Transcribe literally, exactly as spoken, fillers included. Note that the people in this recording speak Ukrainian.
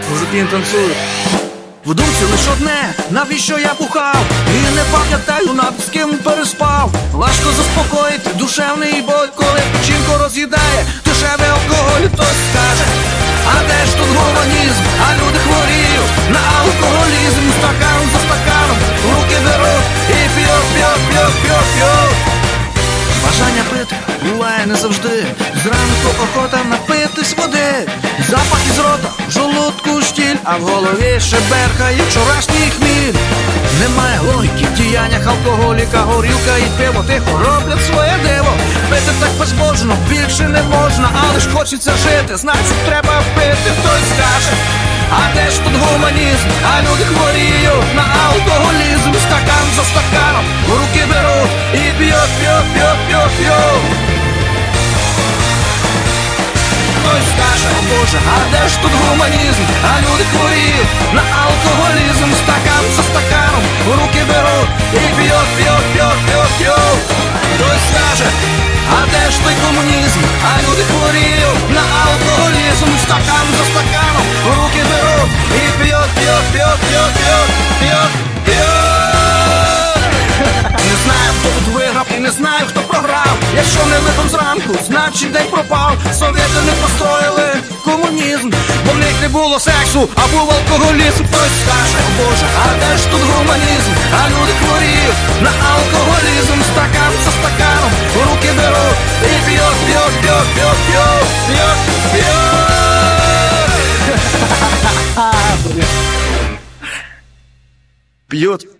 Мужики танцюють. В думці лиш одне, навіщо я бухав? І не пам'ятаю, над з ким переспав. Важко заспокоїти душевний боль, коли печінку роз'їдає дешевий алкоголь. Хтось скаже, а де ж тут гуманізм? А люди хворіють на алкоголізм. Стакан за стаканом руки беруть і п'ють, п'ють, п'ють, п'ють, п'ють. Бажання пити буває не завжди. Зранку охота напитись води. Запах із рота, в жолудку штіль, а в голові ще берхає вчорашній хміль. Немає логіки в діяннях алкоголіка. Горілка і пиво тихо роблять своє диво. Пити так безбожно більше не можна, але ж хочеться жити, значить треба пити. Хтось скаже, а де ж тут гуманізм? А люди хворіють на алкоголізм. Стакан за стаканом руки беруть і п'ють, п'ють, п'ють, п'ють, п'ють. Хтось скаже, о Боже, а де ж тут гуманізм? А люди хворіють на алкоголізм. Стакан за стаканом руки беруть і п'ють, п'ють, п'ють, п'ють, п'ють. Хтось скаже, а де ж той комунізм? А люди хворіють на алкоголізм. Стакан за стаканом руки беруть і п'ють, п'ють, п'ють, п'ють, п'ють, п'ють, п'ють. Не знаю, хто тут виграв і не знаю, хто програв. Якщо не випив зранку, значить день пропав. Совєти не построїли комунізм, бо в них не було сексу, а був алкоголізм. Хтось скаже, о Боже, а де ж тут гуманізм? А люди хворіють на алкоголізм. Стакан за стаканом руки беруть і п'ють, п'ють, п'ють, п'ють, п'ють, п'ють, п'ють. П'ють.